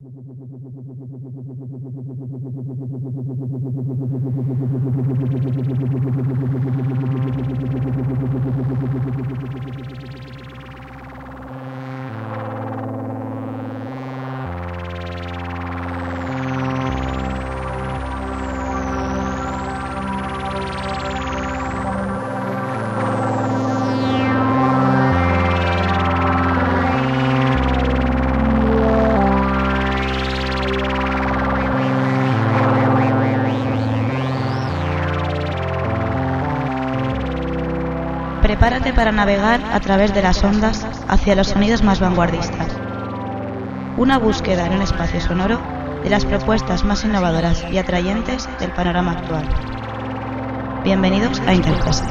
Prepárate para navegar a través de las ondas hacia los sonidos más vanguardistas. Una búsqueda en un espacio sonoro de las propuestas más innovadoras y atrayentes del panorama actual. Bienvenidos a Interfase.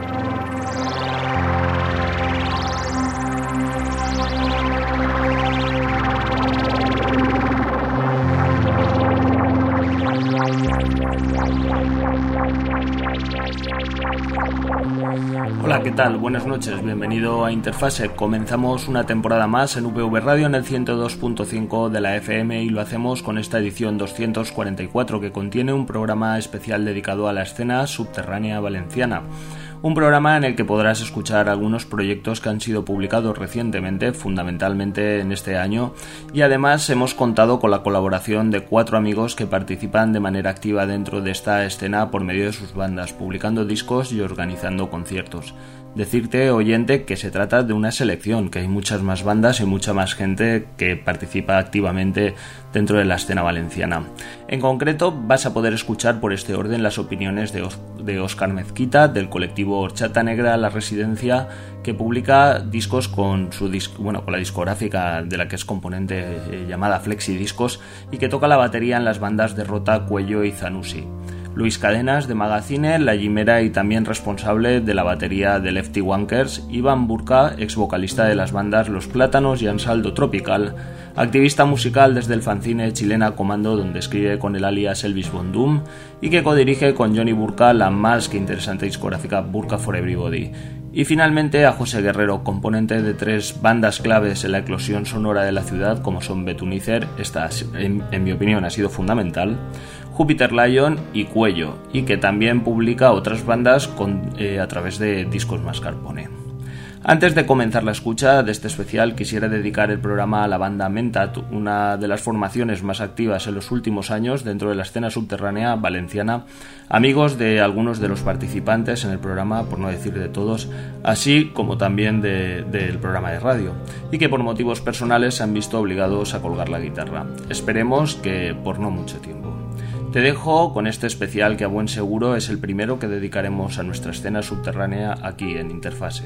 Hola, ¿qué tal? Buenas noches, bienvenido a Interfase. Comenzamos una temporada más en UPV Radio en el 102.5 de la FM y lo hacemos con esta edición 244 que contiene un programa especial dedicado a la escena subterránea valenciana. Un programa en el que podrás escuchar algunos proyectos que han sido publicados recientemente, fundamentalmente en este año, y además hemos contado con la colaboración de 4 amigos que participan de manera activa dentro de esta escena por medio de sus bandas, publicando discos y organizando conciertos. Decirte, oyente, que se trata de una selección, que hay muchas más bandas y mucha más gente que participa activamente dentro de la escena valenciana. En concreto, vas a poder escuchar por este orden las opiniones de Óscar Mezquita, del colectivo Horchata Negra La Residencia, que publica discos con con la discográfica de la que es componente llamada Flexi Discos y que toca la batería en las bandas Derrota, Cuello y Zanussi. Luis Cadenas, de Magazine, La Yimera y también responsable de la batería de Lefty Wankers, Iván Burka, ex vocalista de las bandas Los Plátanos y Ansaldo Tropical, activista musical desde el fanzine Chilena Comando, donde escribe con el alias Elvis Bondum, y que codirige con Johnny Burka la más que interesante discográfica Burka for Everybody. Y finalmente a José Guerrero, componente de 3 bandas claves en la eclosión sonora de la ciudad, como son Betunicer, esta en mi opinión ha sido fundamental, Júpiter Lion y Cuello, y que también publica otras bandas a través de Discos Mascarpone. Antes de comenzar la escucha de este especial, quisiera dedicar el programa a la banda Mentat, una de las formaciones más activas en los últimos años dentro de la escena subterránea valenciana, amigos de algunos de los participantes en el programa, por no decir de todos, así como también del programa de radio, y que por motivos personales se han visto obligados a colgar la guitarra. Esperemos que por no mucho tiempo. Te dejo con este especial que a buen seguro es el primero que dedicaremos a nuestra escena subterránea aquí en Interfase.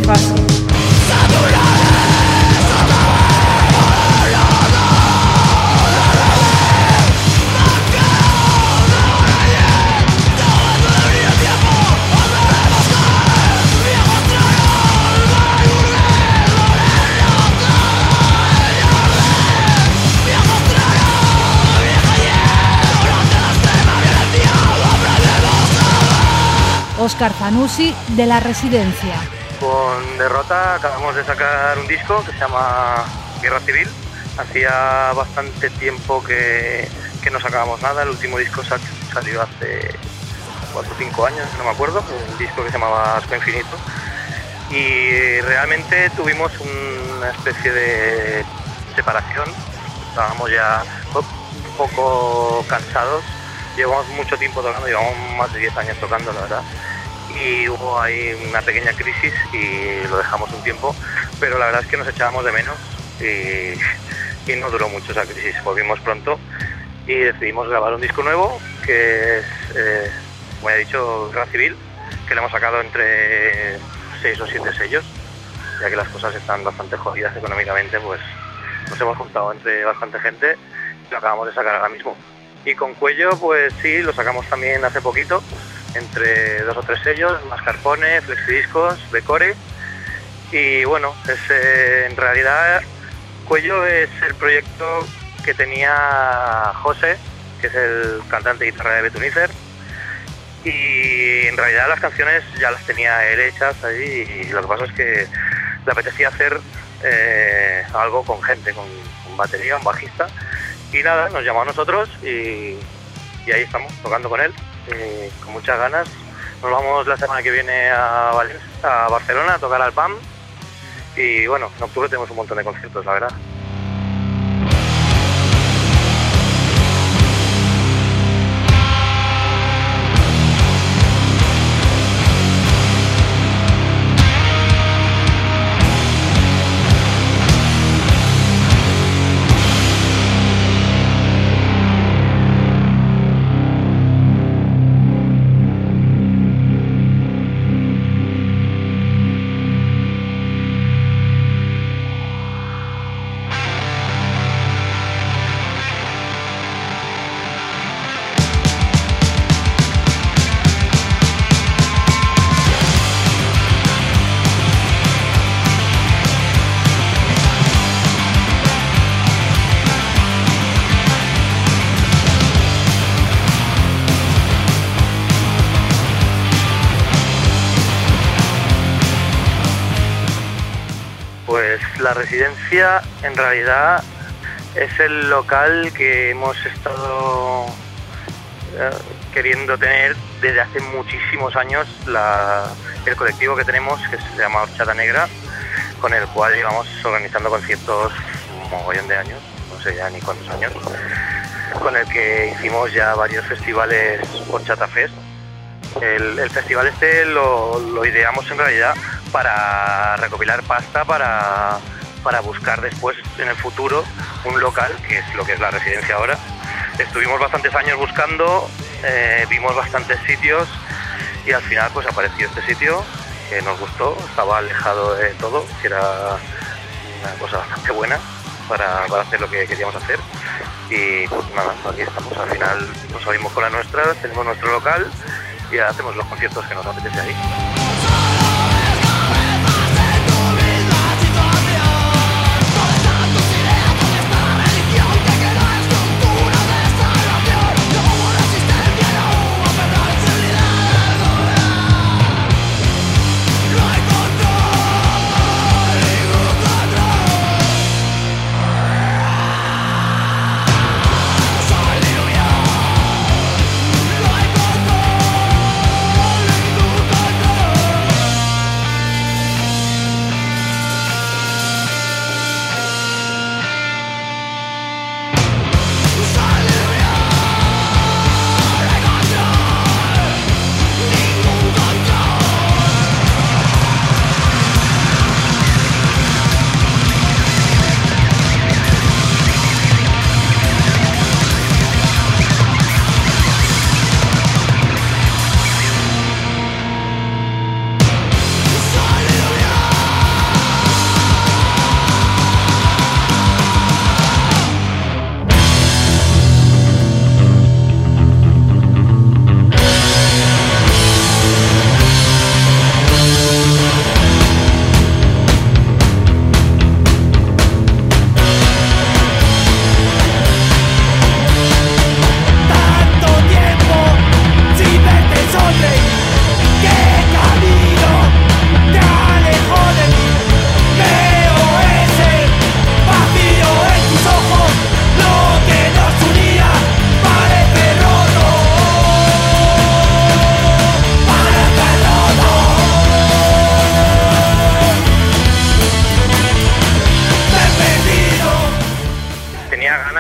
Interfase. Óscar Zanussi, de La Residencia. Con Derrota acabamos de sacar un disco que se llama Guerra Civil. Hacía bastante tiempo que no sacábamos nada. El último disco salió hace 4 o 5 años, no me acuerdo, un disco que se llamaba Asco Infinito. Y realmente tuvimos una especie de separación. Estábamos ya un poco cansados. Llevamos mucho tiempo tocando, llevamos más de 10 años tocando, la verdad. Y hubo ahí una pequeña crisis y lo dejamos un tiempo, pero la verdad es que nos echábamos de menos y no duró mucho esa crisis. Volvimos pronto y decidimos grabar un disco nuevo que es, como he dicho, Guerra Civil, que le hemos sacado entre 6 o 7 sellos, ya que las cosas están bastante jodidas económicamente, pues nos hemos juntado entre bastante gente y lo acabamos de sacar ahora mismo. Y con Cuello, pues sí, lo sacamos también hace poquito, entre 2 o 3 sellos, Mascarpone, Flexidiscos, Becore. Y bueno, en realidad Cuello es el proyecto que tenía José, que es el cantante y guitarra de Betunizer. Y en realidad las canciones ya las tenía él hechas ahí, y lo que pasa es que le apetecía hacer algo con gente, con batería, un bajista. Y nada, nos llamó a nosotros y ahí estamos, tocando con él, con muchas ganas. Nos vamos la semana que viene a Barcelona a tocar al PAM. Y bueno, en octubre tenemos un montón de conciertos, la verdad. La Residencia en realidad es el local que hemos estado queriendo tener desde hace muchísimos años. El colectivo que tenemos, que se llama Horchata Negra, con el cual llevamos organizando conciertos un mogollón de años, no sé ya ni cuántos años, con el que hicimos ya varios festivales Horchata Fest. El festival este lo ideamos en realidad para recopilar pasta para buscar después en el futuro un local, que es lo que es La Residencia ahora. Estuvimos bastantes años buscando, vimos bastantes sitios y al final pues apareció este sitio que nos gustó, estaba alejado de todo, que era una cosa bastante buena para hacer lo que queríamos hacer. Y pues nada, aquí estamos, al final nos salimos con la nuestra, tenemos nuestro local y hacemos los conciertos que nos apetece ahí.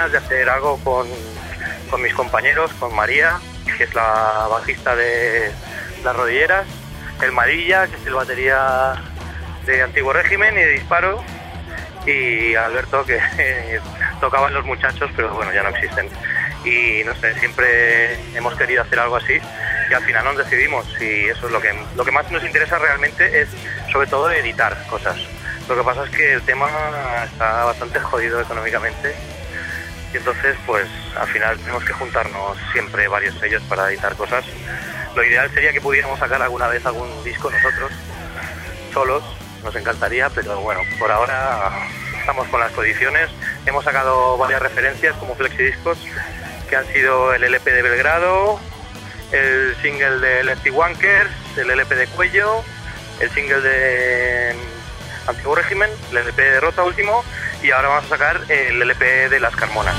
ganas de hacer algo con mis compañeros, con María, que es la bajista de Las Rodilleras, el Madilla, que es el batería de Antiguo Régimen y de Disparo, y Alberto, que tocaban los muchachos, pero bueno, ya no existen. Y no sé, siempre hemos querido hacer algo así y al final nos decidimos, y eso es lo que más nos interesa realmente, es sobre todo editar cosas. Lo que pasa es que el tema está bastante jodido económicamente y entonces pues al final tenemos que juntarnos siempre varios sellos para editar cosas. Lo ideal sería que pudiéramos sacar alguna vez algún disco nosotros, solos, nos encantaría, pero bueno, por ahora estamos con las coediciones. Hemos sacado varias referencias como flexidiscos, que han sido el LP de Belgrado, el single de Lefty Wankers, el LP de Cuello, el single de Antiguo Régimen, el LP de Rota último, y ahora vamos a sacar el LP de Las Carmonas.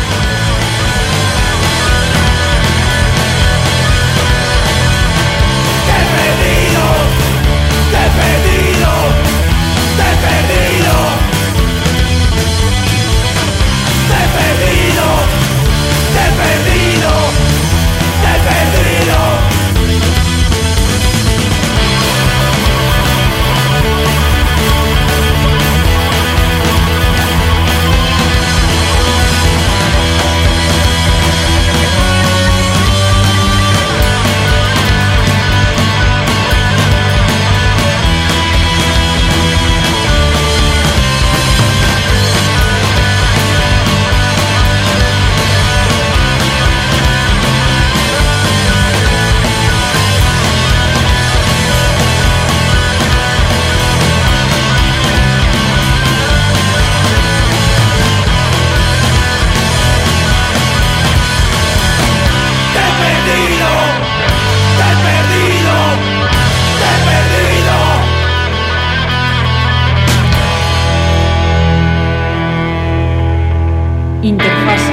Interfase.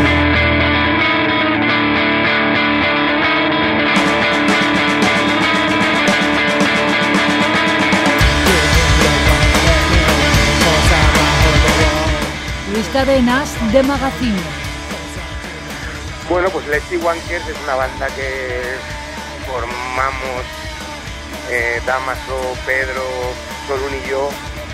Luis Cadenas, de Magazine. Bueno, pues Lefty Wankers es una banda que formamos Damaso, Pedro, Solún y yo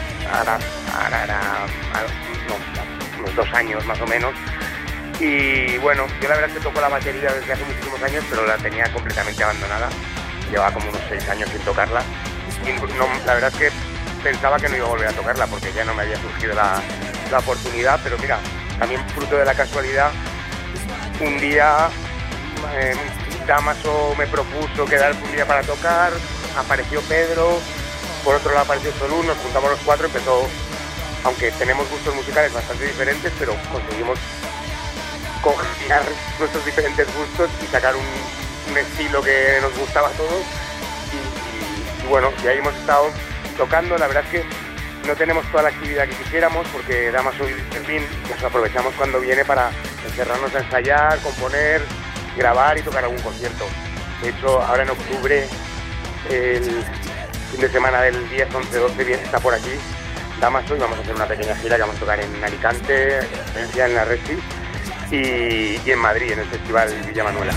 unos 2 años más o menos. Y bueno, yo la verdad es que toco la batería desde hace muchísimos años, pero la tenía completamente abandonada. Llevaba como unos 6 años sin tocarla. Y no, la verdad es que pensaba que no iba a volver a tocarla porque ya no me había surgido la oportunidad, pero mira, también fruto de la casualidad, un día Damaso me propuso quedar un día para tocar, apareció Pedro, por otro lado apareció Solún, nos juntamos los 4, empezó, aunque tenemos gustos musicales bastante diferentes, pero conseguimos congeniar nuestros diferentes gustos y sacar un estilo que nos gustaba a todos y bueno, y ahí hemos estado tocando. La verdad es que no tenemos toda la actividad que quisiéramos porque Damaso y Berlín nos aprovechamos cuando viene para encerrarnos a ensayar, componer, grabar y tocar algún concierto. De hecho, ahora en octubre, el fin de semana del 10, 11, 12 viene, está por aquí Damaso y vamos a hacer una pequeña gira que vamos a tocar en Alicante, en Valencia, en la Resi y en Madrid, en el Festival Villa Manuela.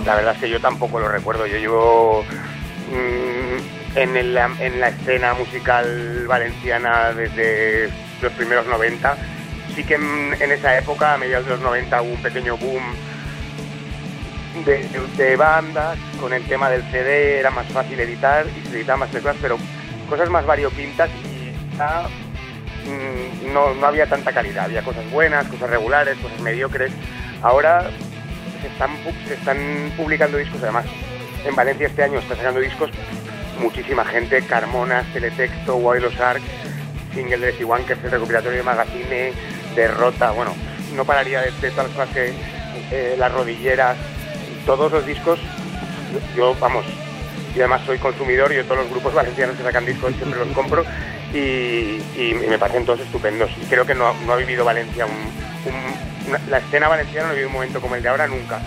la verdad es que yo tampoco lo recuerdo. Yo llevo en la escena musical valenciana desde los primeros 90. Sí que en esa época, a mediados de los 90, hubo un pequeño boom de bandas. Con el tema del CD era más fácil editar y se editaban más películas, pero cosas más variopintas y no había tanta calidad. Había cosas buenas, cosas regulares, cosas mediocres. Ahora se están publicando discos. Además, en Valencia este año está sacando discos muchísima gente: Carmona, Teletexto, Wild Shark, Single de Siwan, que es el recopilatorio de Magazine, Derrota. Bueno, no pararía de todas las cosas que Las Rodilleras, todos los discos. Yo además soy consumidor, yo todos los grupos valencianos que sacan discos siempre los compro y me parecen todos estupendos. Y creo que no ha vivido Valencia la escena valenciana no ha vivido un momento como el de ahora nunca.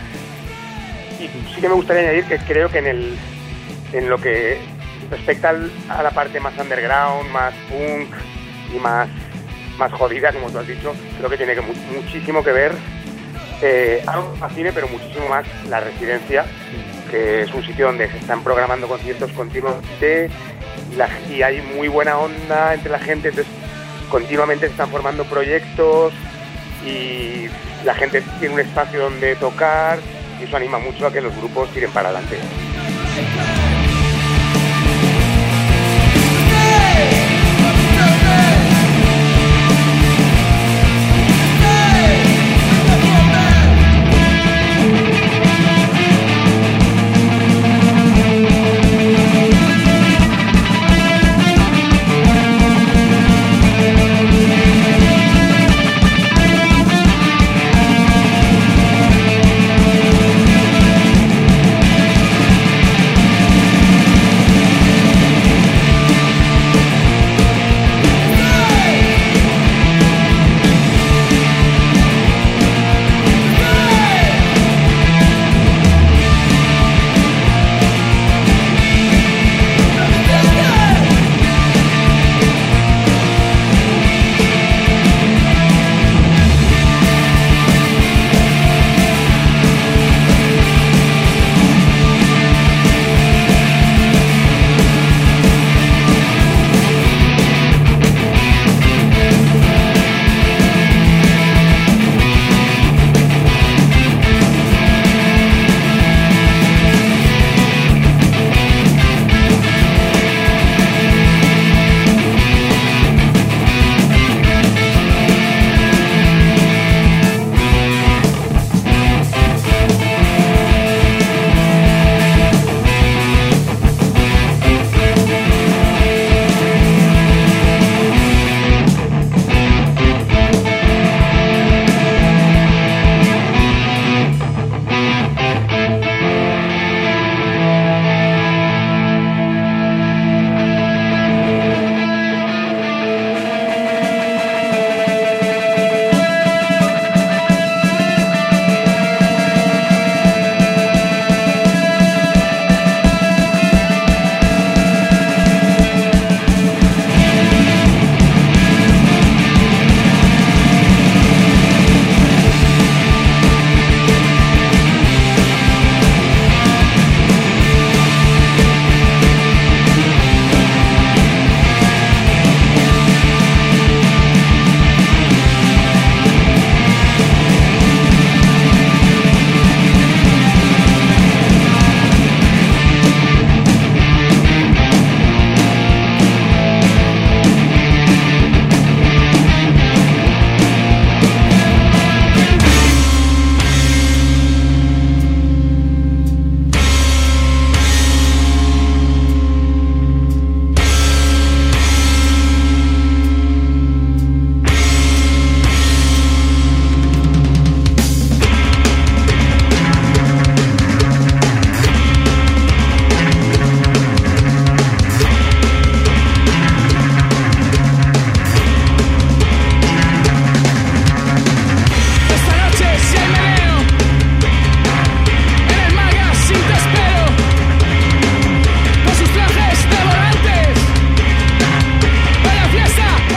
Y sí que me gustaría añadir que creo que en lo que respecta a la parte más underground, más punk y más jodida, como tú has dicho, creo que tiene muchísimo que ver algo más cine, pero muchísimo más La Residencia, que es un sitio donde se están programando conciertos continuamente y hay muy buena onda entre la gente. Entonces continuamente se están formando proyectos y la gente tiene un espacio donde tocar y eso anima mucho a que los grupos tiren para adelante.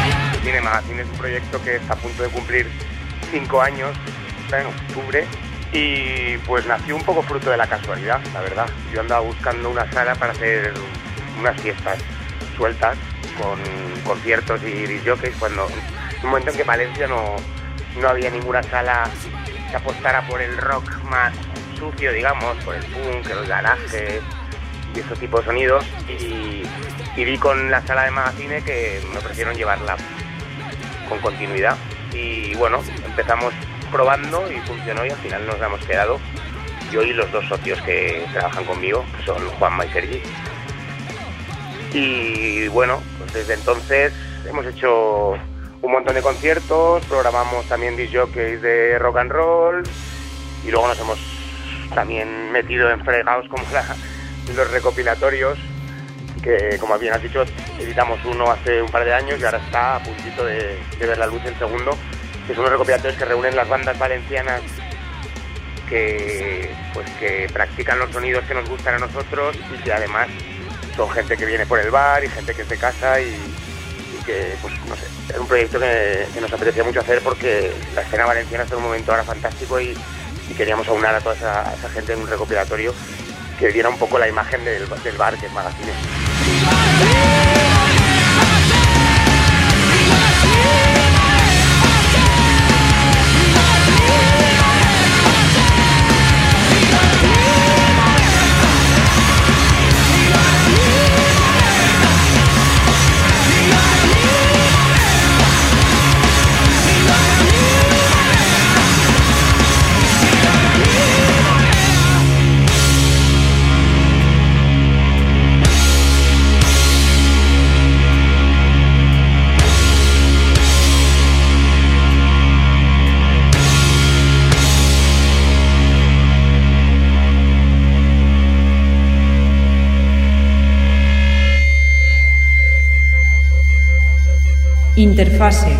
que está a punto de cumplir 5 años, está en octubre, Y pues nació un poco fruto de la casualidad, la verdad. Yo andaba buscando una sala para hacer unas fiestas sueltas con conciertos y disc jockeys, cuando en un momento en que en Valencia no había ninguna sala que apostara por el rock más sucio, digamos, por el punk, los garajes y ese tipo de sonidos, y vi con la sala de Magazine que me ofrecieron llevarla con continuidad, y bueno, empezamos probando y funcionó, y al final nos hemos quedado yo y los dos socios que trabajan conmigo, que son Juanma y Sergi. Y bueno, pues desde entonces hemos hecho un montón de conciertos, programamos también disc jockeys de rock and roll, y luego nos hemos también metido en fregados como los recopilatorios, que como bien has dicho, editamos uno hace un par de años y ahora está a puntito de ver la luz el segundo, que son unos recopilatorios que reúnen las bandas valencianas que practican los sonidos que nos gustan a nosotros, y que además son gente que viene por el bar y gente que es de casa, y que, pues no sé, es un proyecto que nos apetecía mucho hacer, porque la escena valenciana está en un momento ahora fantástico, y queríamos aunar a toda esa gente en un recopilatorio que diera un poco la imagen del bar, que es Magazine. Interfase.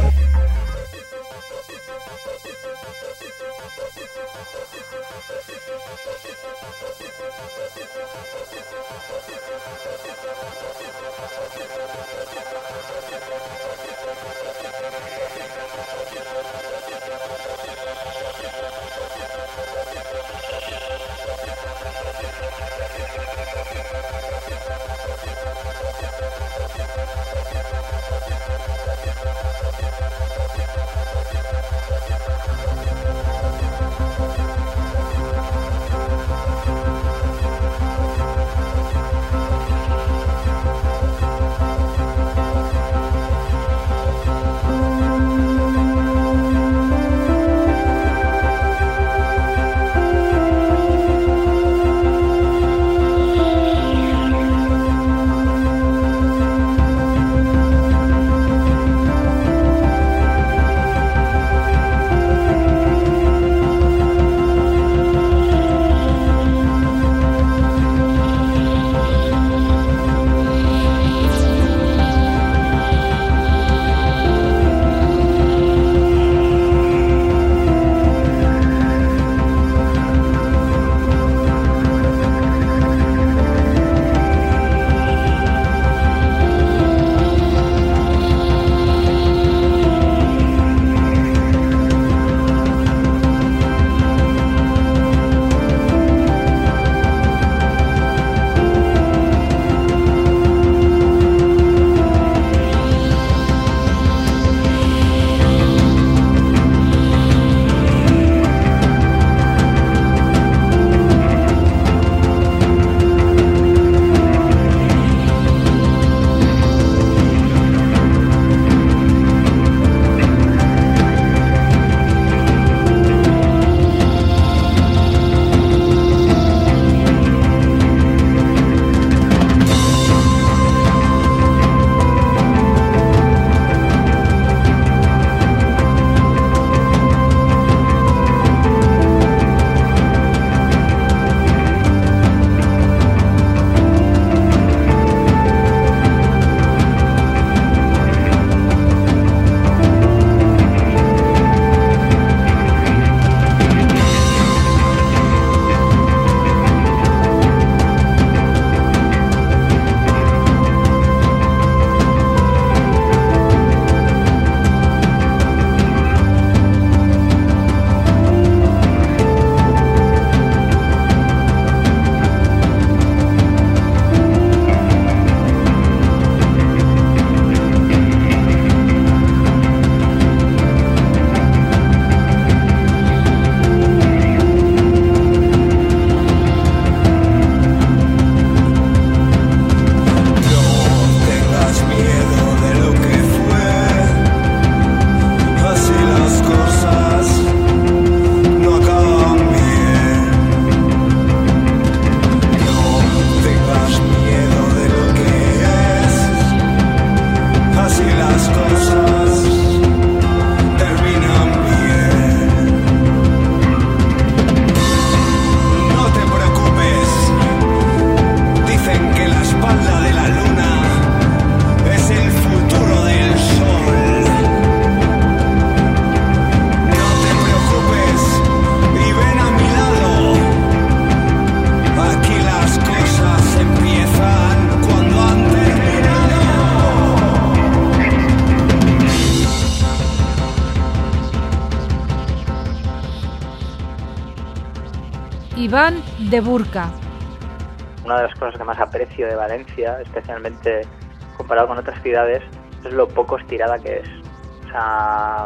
Iván de Burca. Una de las cosas que más aprecio de Valencia, especialmente comparado con otras ciudades, es lo poco estirada que es. O sea,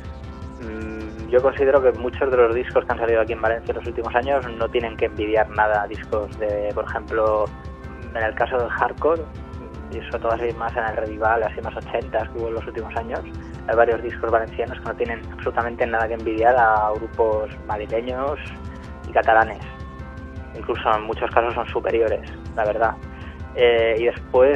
yo considero que muchos de los discos que han salido aquí en Valencia en los últimos años no tienen que envidiar nada a discos de, por ejemplo, en el caso del hardcore, y sobre todo así más en el revival, así más 80s que hubo en los últimos años, hay varios discos valencianos que no tienen absolutamente nada que envidiar a grupos madrileños y catalanes. Incluso en muchos casos son superiores, la verdad. Y después,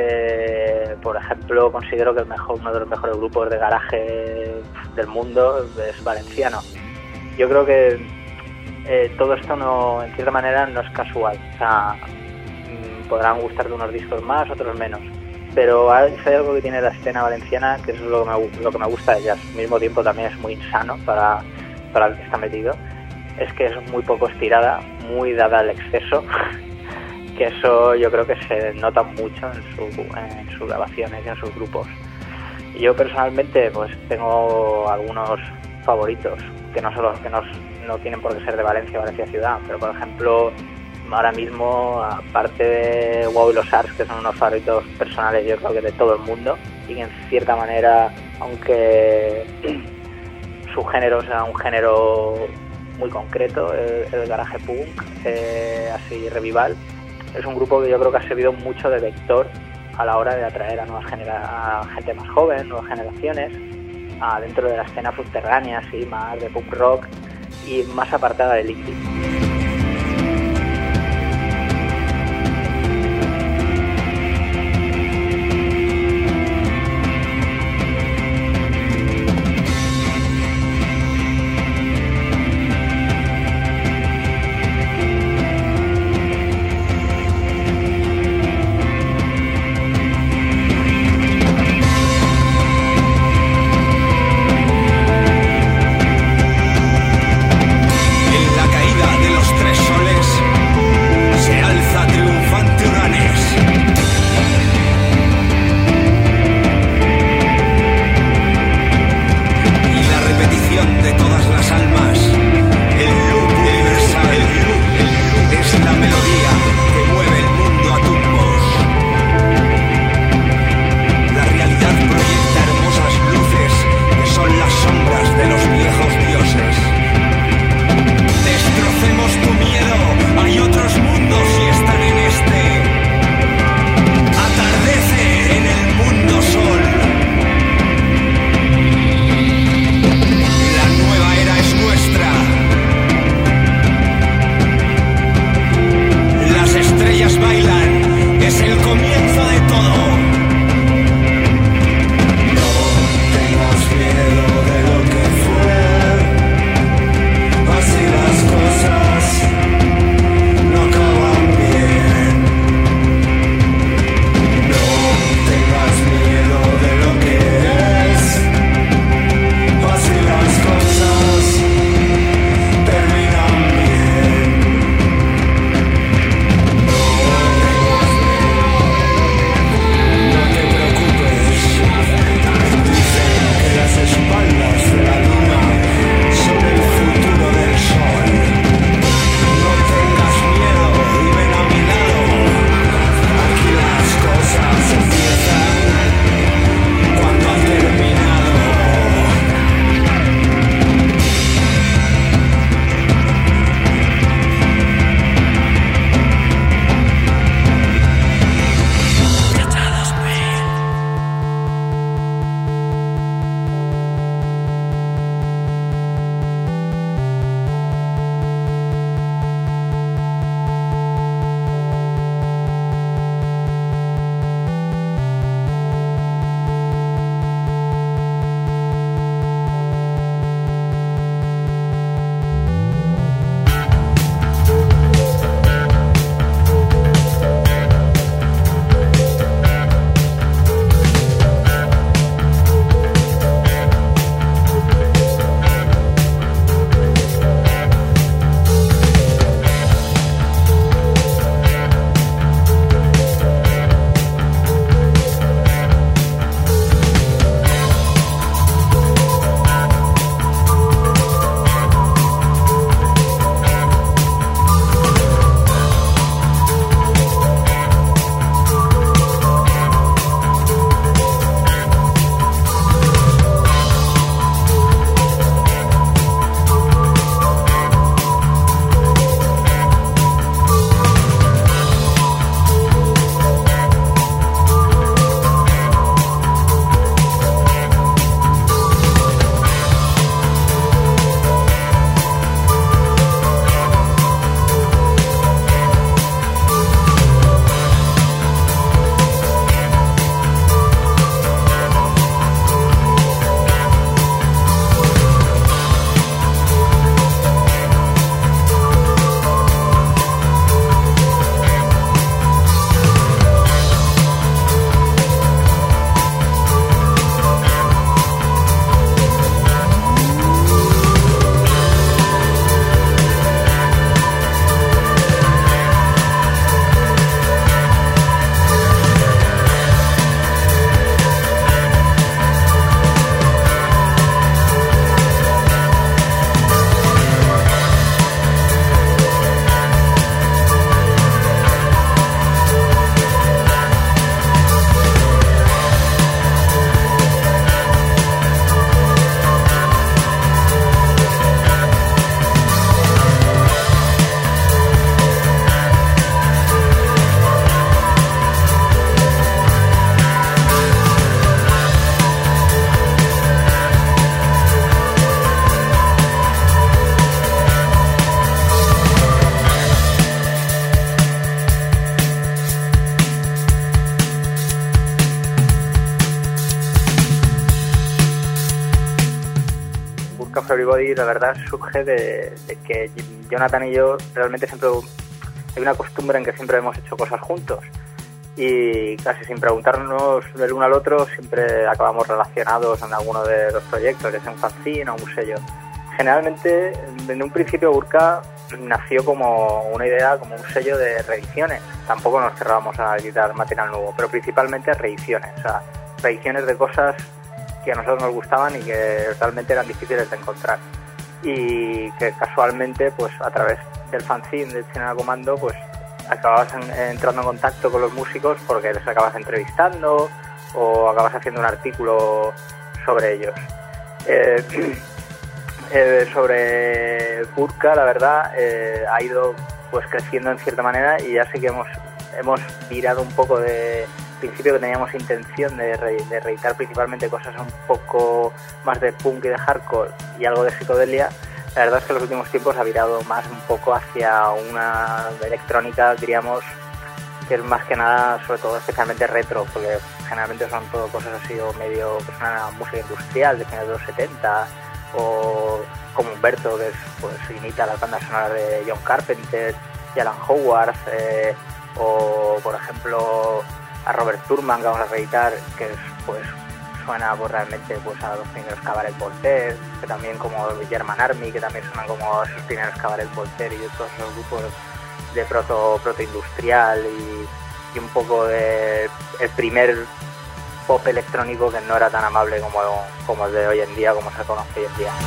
por ejemplo, considero que uno de los mejores grupos de garaje del mundo es valenciano. Yo creo que todo esto no, en cierta manera, no es casual. O sea, podrán gustar de unos discos más, otros menos. Pero hay algo que tiene la escena valenciana, que es lo que me gusta de ellas. Al mismo tiempo también es muy insano para el que está metido. Es que es muy poco estirada, muy dada al exceso, que eso yo creo que se nota mucho en sus grabaciones y en sus grupos. Y yo personalmente pues tengo algunos favoritos, que no tienen por qué ser de Valencia ciudad, pero por ejemplo, ahora mismo, aparte de Wow y los Arts, que son unos favoritos personales yo creo que de todo el mundo, y que en cierta manera, aunque su género sea un género muy concreto, el garaje punk, así revival, es un grupo que yo creo que ha servido mucho de vector a la hora de atraer a gente más joven, nuevas generaciones, dentro de la escena subterránea, así más de punk rock y más apartada del indie. En la caída de los Burka for Everybody, la verdad, surge de que Jonathan y yo realmente siempre hay una costumbre en que siempre hemos hecho cosas juntos y casi sin preguntarnos del uno al otro siempre acabamos relacionados en alguno de los proyectos, ya sea un fanzine o un sello. Generalmente, en un principio Burka nació como una idea, como un sello de reediciones. Tampoco nos cerrábamos a editar material nuevo, pero principalmente reediciones, o sea, reediciones de cosas que a nosotros nos gustaban y que realmente eran difíciles de encontrar. Y que casualmente, pues a través del fanzine de Chilena Comando, pues acababas entrando en contacto con los músicos porque les acabas entrevistando o acabas haciendo un artículo sobre ellos. Sobre Burka, la verdad, ha ido pues creciendo en cierta manera y ya sí que hemos virado un poco de principio, que teníamos intención de reeditar principalmente cosas un poco más de punk y de hardcore y algo de psicodelia. La verdad es que en los últimos tiempos ha virado más un poco hacia una electrónica, diríamos, que es más que nada, sobre todo especialmente retro, porque generalmente son todo cosas así o medio, que es una música industrial de finales de los 70, o como Humberto, que pues imita las bandas sonoras de John Carpenter y Alan Howard, o por ejemplo a Robert Turman, que vamos a reeditar, que es, pues suena pues realmente pues a los primeros Cabaret Voltaire, que también como German Army, que también suenan como esos primeros Cabaret Voltaire y todos esos grupos de proto-industrial y un poco de el primer pop electrónico que no era tan amable como el de hoy en día, como se conoce hoy en día.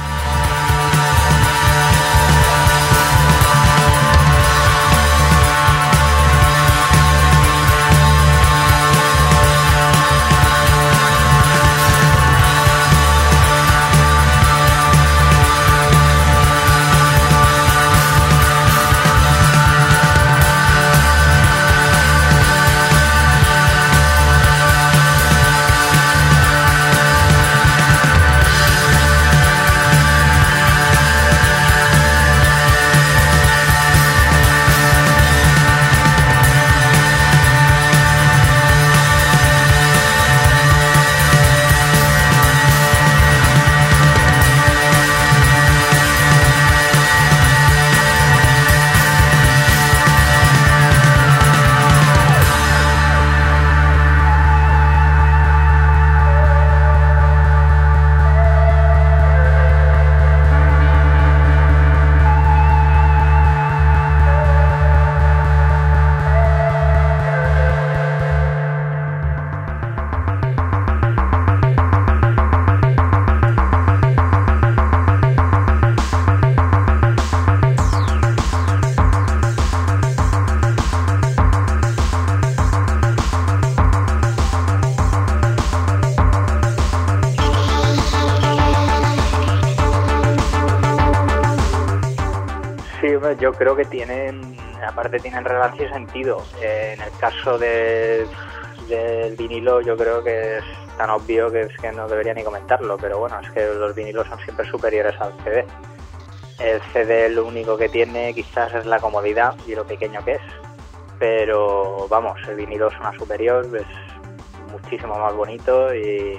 Yo creo que tienen relevancia y sentido. En el caso del vinilo, yo creo que es tan obvio que es que no debería ni comentarlo, pero bueno, es que los vinilos son siempre superiores al CD. El CD lo único que tiene quizás es la comodidad y lo pequeño que es, pero vamos, el vinilo es una superior, es muchísimo más bonito y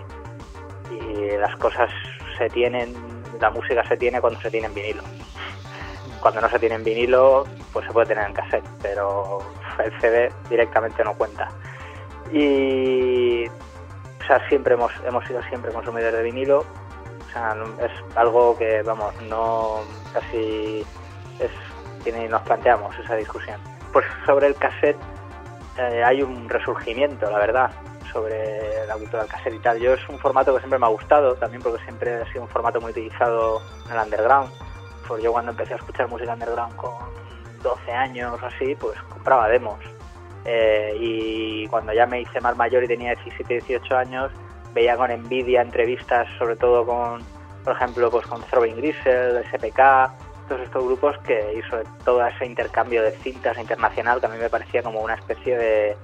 las cosas se tienen, la música se tiene cuando se tiene en vinilo. Cuando no se tiene en vinilo, pues se puede tener en cassette, pero el CD directamente no cuenta. Y o sea, siempre hemos sido siempre consumidores de vinilo. O sea, es algo que, vamos, no casi nos planteamos esa discusión. Pues sobre el cassette hay un resurgimiento, la verdad, sobre la cultura del cassette y tal. Yo es un formato que siempre me ha gustado, también porque siempre ha sido un formato muy utilizado en el underground. Pues yo cuando empecé a escuchar música underground con 12 años o así, pues compraba demos. Y cuando ya me hice más mayor y tenía 17, 18 años, veía con envidia entrevistas, sobre todo con, por ejemplo, pues con Throbbing Gristle, SPK, todos estos grupos y sobre todo ese intercambio de cintas internacional que a mí me parecía como una especie de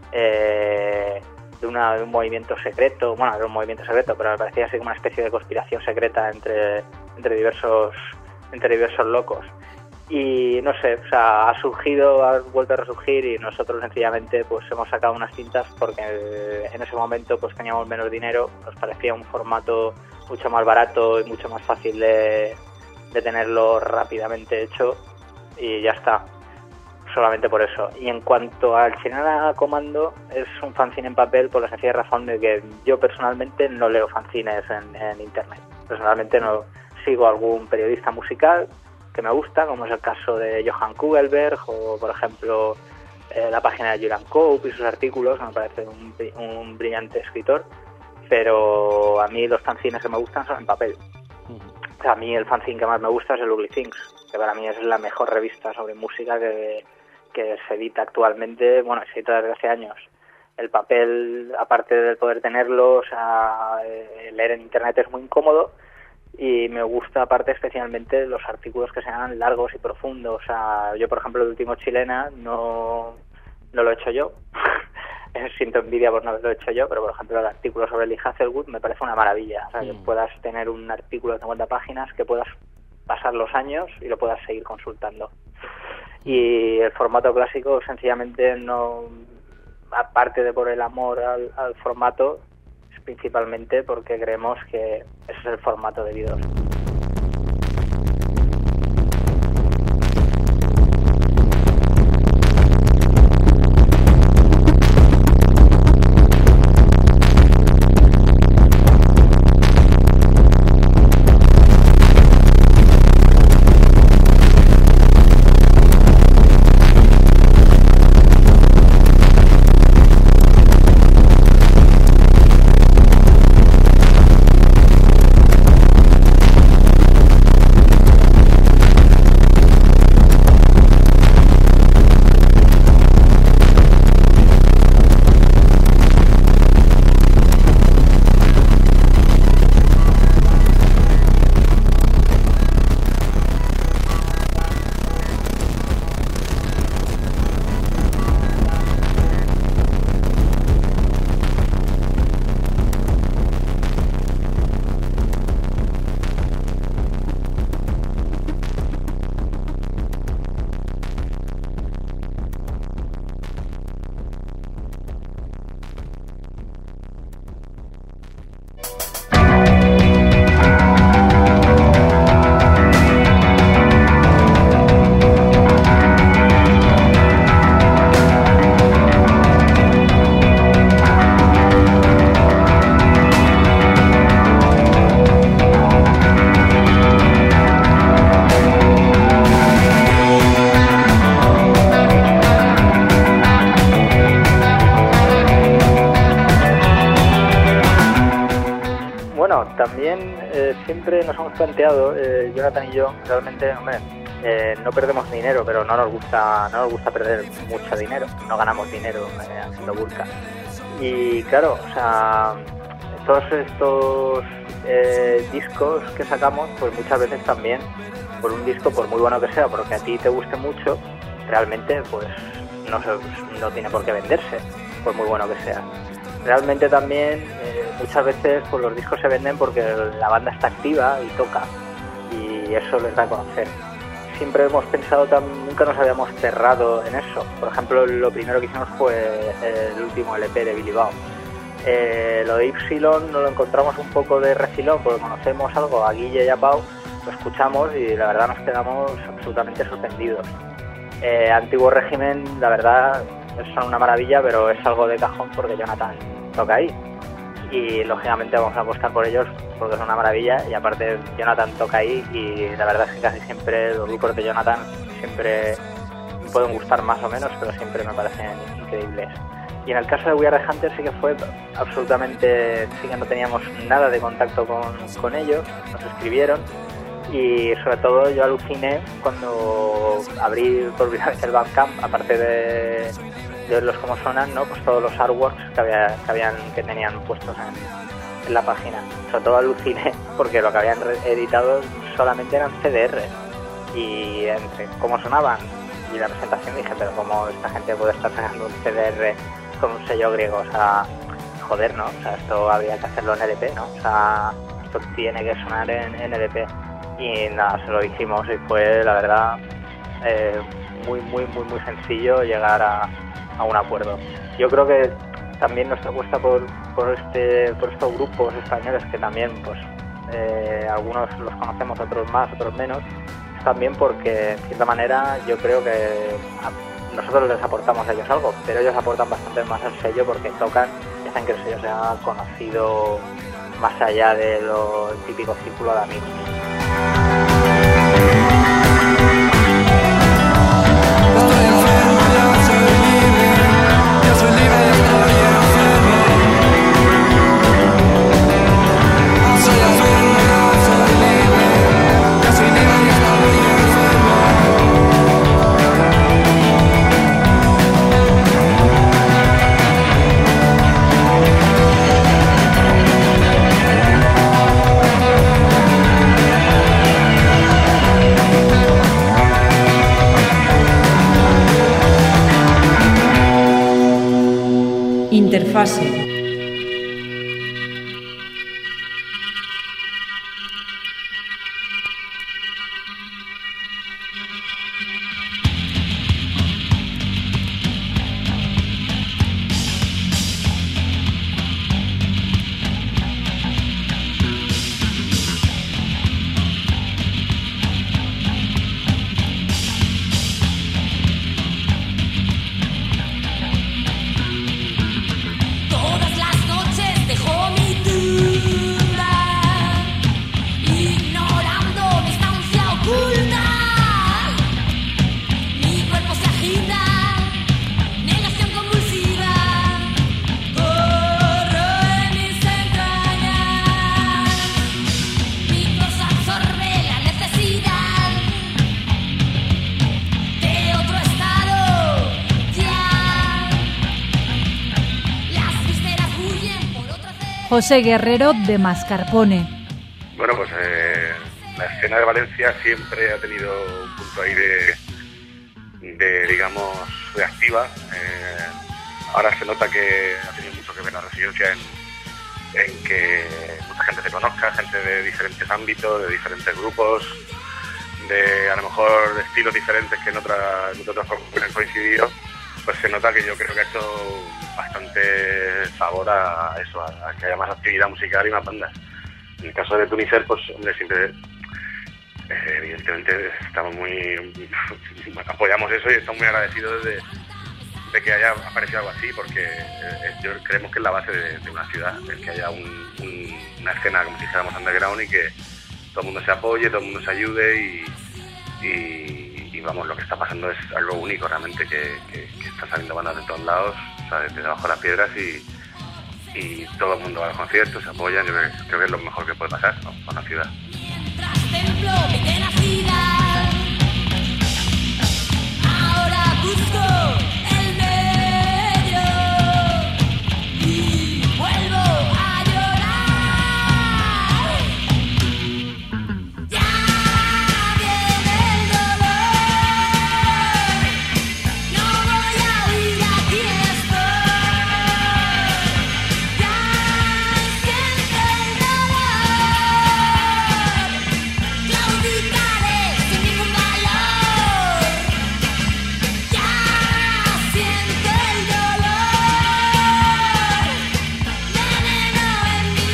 un movimiento secreto. Bueno, era un movimiento secreto, pero me parecía así como una especie de conspiración secreta entre diversos locos. Y no sé, o sea, ha vuelto a resurgir y nosotros sencillamente pues hemos sacado unas cintas porque en ese momento pues teníamos menos dinero, nos parecía un formato mucho más barato y mucho más fácil de tenerlo rápidamente hecho y ya está, solamente por eso. Y en cuanto al Chilena Comando, es un fanzine en papel por la sencilla razón de que yo personalmente no leo fanzines en internet. Personalmente no sigo algún periodista musical que me gusta, como es el caso de Johan Kugelberg o, por ejemplo, la página de Julian Cope y sus artículos, me parece un brillante escritor, pero a mí los fanzines que me gustan son en papel. O sea, a mí el fanzine que más me gusta es el Ugly Things, que para mí es la mejor revista sobre música que se edita actualmente, bueno, se edita desde hace años. El papel, aparte de poder tenerlo, o sea, leer en internet es muy incómodo. Y me gusta aparte especialmente los artículos que sean largos y profundos. O sea, yo por ejemplo el último Chilena no lo he hecho yo. Siento envidia por no haberlo hecho yo, pero por ejemplo el artículo sobre Lee Hazelwood me parece una maravilla. O sea, que puedas tener un artículo de 50 páginas, que puedas pasar los años y lo puedas seguir consultando. Y el formato clásico sencillamente no, aparte de por el amor al formato, principalmente porque creemos que ese es el formato debido. También siempre nos hemos planteado, Jonathan y yo, realmente, hombre, no perdemos dinero, pero no nos gusta perder mucho dinero, no ganamos dinero haciendo burka. Y claro, o sea, todos estos discos que sacamos, pues muchas veces también, por un disco, por muy bueno que sea, porque a ti te guste mucho, realmente pues no tiene por qué venderse, por muy bueno que sea. Realmente también muchas veces pues los discos se venden porque la banda está activa y toca, y eso les da a conocer. Siempre hemos pensado, nunca nos habíamos cerrado en eso. Por ejemplo, lo primero que hicimos fue el último LP de Billy Bow. Lo de Ypsilon nos lo encontramos un poco de refilón porque conocemos algo a Guille y a Pau, lo escuchamos y la verdad nos quedamos absolutamente sorprendidos. Antiguo Régimen, la verdad, son una maravilla, pero es algo de cajón porque Jonathan toca ahí. Y lógicamente vamos a apostar por ellos porque es una maravilla, y aparte Jonathan toca ahí, y la verdad es que casi siempre los grupos de Jonathan siempre me pueden gustar más o menos, pero siempre me parecen increíbles. Y en el caso de We Are The Hunters sí que fue absolutamente, sí que no teníamos nada de contacto con ellos, nos escribieron, y sobre todo yo aluciné cuando abrí por primera vez el Bandcamp, aparte de verlos como sonan, ¿no? Pues todos los artworks que tenían puestos en la página. Sobre todo aluciné porque lo que habían editado solamente eran CDR, y entre cómo sonaban y la presentación dije, pero cómo esta gente puede estar sacando un CDR con un sello griego, o sea, joder, ¿no? O sea, esto habría que hacerlo en LP, ¿no? O sea, esto tiene que sonar en LP. Y nada, se lo hicimos y fue, la verdad, muy sencillo llegar a un acuerdo. Yo creo que también nos apuesta por estos grupos españoles que también pues algunos los conocemos, otros más, otros menos, también porque de cierta manera yo creo que nosotros les aportamos a ellos algo, pero ellos aportan bastante más al sello porque tocan y hacen que el sello sea conocido más allá de lo típico círculo de amigos. Interfase. José Guerrero de Mascarpone. Bueno, pues la escena de Valencia siempre ha tenido un punto ahí de digamos, reactiva. Ahora se nota que ha tenido mucho que ver la residencia en que mucha gente se conozca, gente de diferentes ámbitos, de diferentes grupos, de a lo mejor estilos diferentes que en otras han coincidido. Pues se nota que yo creo que ha hecho bastante favor a eso, a que haya más actividad musical y más bandas. En el caso de Tunicer, pues hombre, siempre evidentemente estamos apoyamos eso y estamos muy agradecidos de que haya aparecido algo así, porque creemos que es la base de una ciudad, el que haya una escena, como si dijéramos, underground, y que todo el mundo se apoye, todo el mundo se ayude y vamos, lo que está pasando es algo único realmente, que están saliendo bandas de todos lados, o sea, desde debajo de las piedras, y todo el mundo va a los conciertos, se apoyan. Yo creo que es lo mejor que puede pasar, ¿no?, con la ciudad. Mientras templo mi tenacidad, ahora busco el medio y vuelvo a llorar. Ya viene el dolor, no voy a huir, aquí estoy. Ya siento el dolor, claudicaré sin ningún valor. Ya siento el dolor, veneno en mi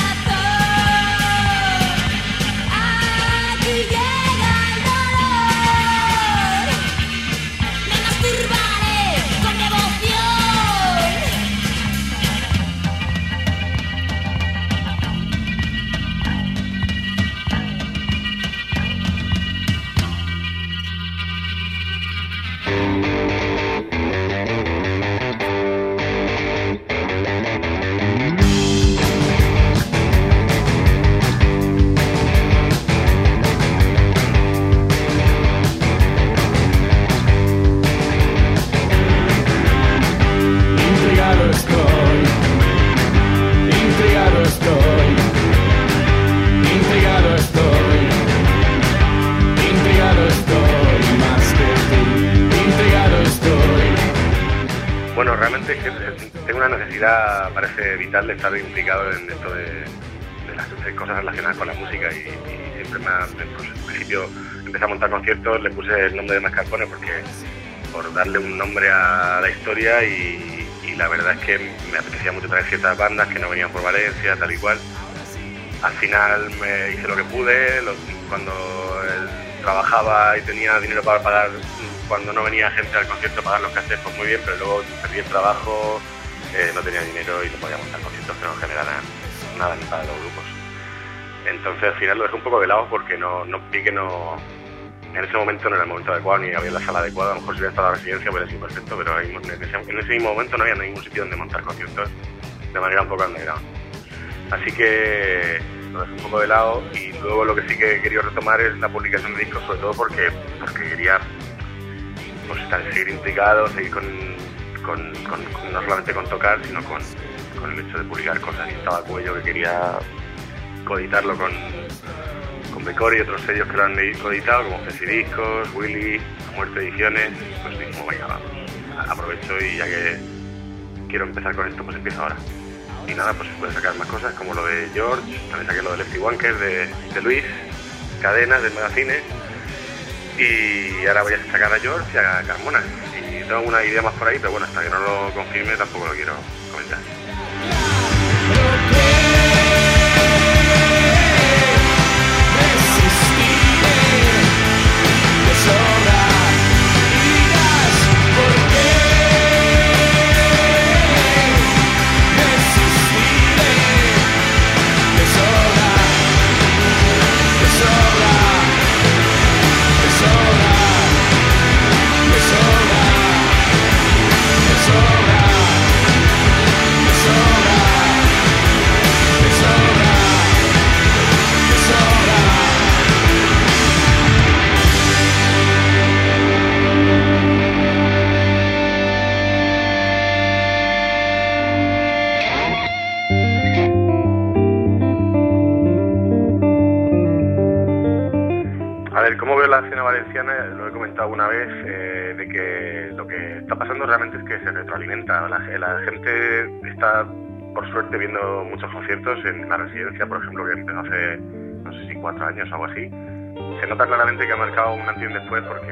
corazón. Aquí llega el dolor, me masturbaré con devoción. Bueno, realmente es que tengo una necesidad, parece vital, de estar implicado en esto de las cosas relacionadas con la música, y siempre principio empecé a montar conciertos, le puse el nombre de Mascarpone por darle un nombre a la historia y la verdad es que me apetecía mucho traer ciertas bandas que no venían por Valencia, tal y cual. Al final me hice lo que pude, cuando trabajaba y tenía dinero para pagar, cuando no venía gente al concierto, pagar los cachés, pues muy bien, pero luego perdí el trabajo, no tenía dinero y no podía montar conciertos que no generaran nada ni para los grupos. Entonces al final lo dejé un poco de lado porque vi que en ese momento no era el momento adecuado ni había la sala adecuada. A lo mejor si hubiera estado en la residencia hubiera sido perfecto, pero en ese mismo momento no había ningún sitio donde montar conciertos de manera un poco underground. Así que lo dejé un poco de lado y luego lo que sí que he querido retomar es la publicación de discos, sobre todo porque quería pues seguir implicado, seguir no solamente con tocar, sino con el hecho de publicar cosas. Y estaba Cuello, que quería coeditarlo con Becori y otros sellos que lo han coeditado, como Fesidiscos, Willy, Muerte Ediciones. Pues dijimos, venga, vamos, aprovecho y ya que quiero empezar con esto, pues empiezo ahora. Y nada, pues se puede sacar más cosas como lo de George, también saqué lo de Lefty Wanker, de Luis, Cadenas, del Magazine, y ahora voy a sacar a George y a Carmona. Y tengo una idea más por ahí, pero bueno, hasta que no lo confirme tampoco lo quiero comentar. ¿Cómo veo la escena valenciana? Lo he comentado alguna vez, de que lo que está pasando realmente es que se retroalimenta. La gente está, por suerte, viendo muchos conciertos en la residencia, por ejemplo, que empezó hace, no sé si 4 años o algo así. Se nota claramente que ha marcado un antes y un después, porque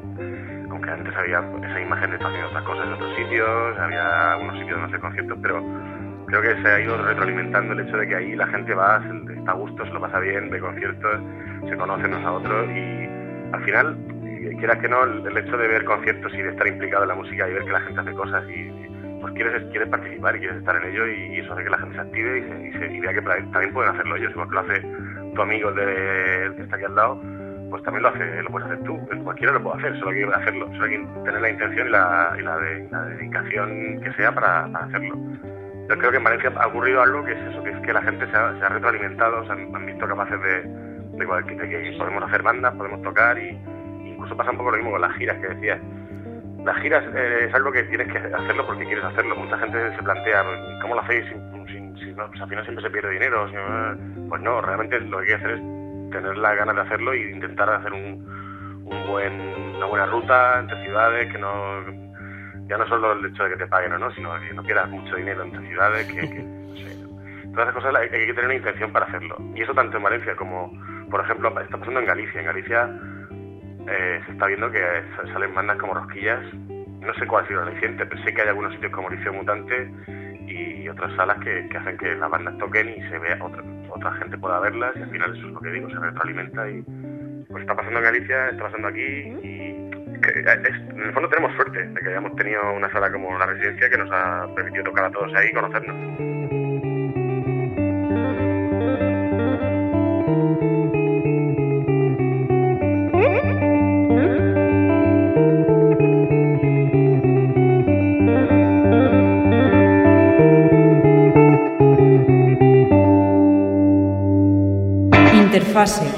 aunque antes había esa imagen de estar haciendo otras cosas en otros sitios, había algunos sitios donde hacer conciertos, pero creo que se ha ido retroalimentando el hecho de que ahí la gente va, está a gusto, se lo pasa bien, ve conciertos, se conocen unos a otros y al final, quieras que no, el hecho de ver conciertos y de estar implicado en la música y ver que la gente hace cosas y pues quieres participar y quieres estar en ello y eso hace que la gente se active y vea que también pueden hacerlo ellos, igual que lo hace tu amigo el que está aquí al lado, pues también lo puedes hacer tú, cualquiera lo puede hacer, solo hay que hacerlo, solo hay que tener la intención y la dedicación que sea para hacerlo. Yo creo que en Valencia ha ocurrido algo que es eso, que es que la gente se ha retroalimentado, se han visto capaces de que podemos hacer bandas, podemos tocar y incluso pasa un poco lo mismo con las giras que decías. Las giras es algo que tienes que hacerlo porque quieres hacerlo. Mucha gente se plantea, ¿cómo lo hacéis? Si no, pues al final siempre se pierde dinero. Pues no, realmente lo que hay que hacer es tener las ganas de hacerlo y intentar hacer una buena ruta entre ciudades, que no, ya no solo el hecho de que te paguen o no, sino que no pierdas mucho dinero entre ciudades, no sé. Todas esas cosas hay que tener una intención para hacerlo. Y eso tanto en Valencia como, por ejemplo, está pasando en Galicia. En Galicia se está viendo que salen bandas como Rosquillas. No sé cuál ha sido el aliciente, pero sé que hay algunos sitios como Liceo Mutante y otras salas que hacen que las bandas toquen y se vea otra gente pueda verlas, y al final eso es lo que digo, se retroalimenta y pues está pasando en Galicia, está pasando aquí y en el fondo tenemos suerte de que hayamos tenido una sala como la Residencia que nos ha permitido tocar a todos ahí y conocernos. Interfase.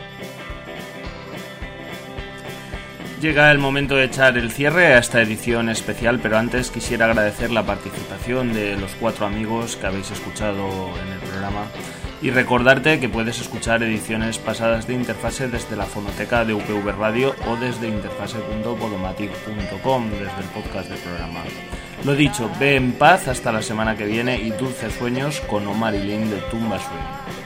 Llega el momento de echar el cierre a esta edición especial, pero antes quisiera agradecer la participación de los 4 amigos que habéis escuchado en el programa y recordarte que puedes escuchar ediciones pasadas de Interfase desde la fonoteca de UPV Radio o desde interfase.podomatic.com, desde el podcast del programa. Lo dicho, ve en paz hasta la semana que viene y dulces sueños con Omar y Lynn de Tumba Swing.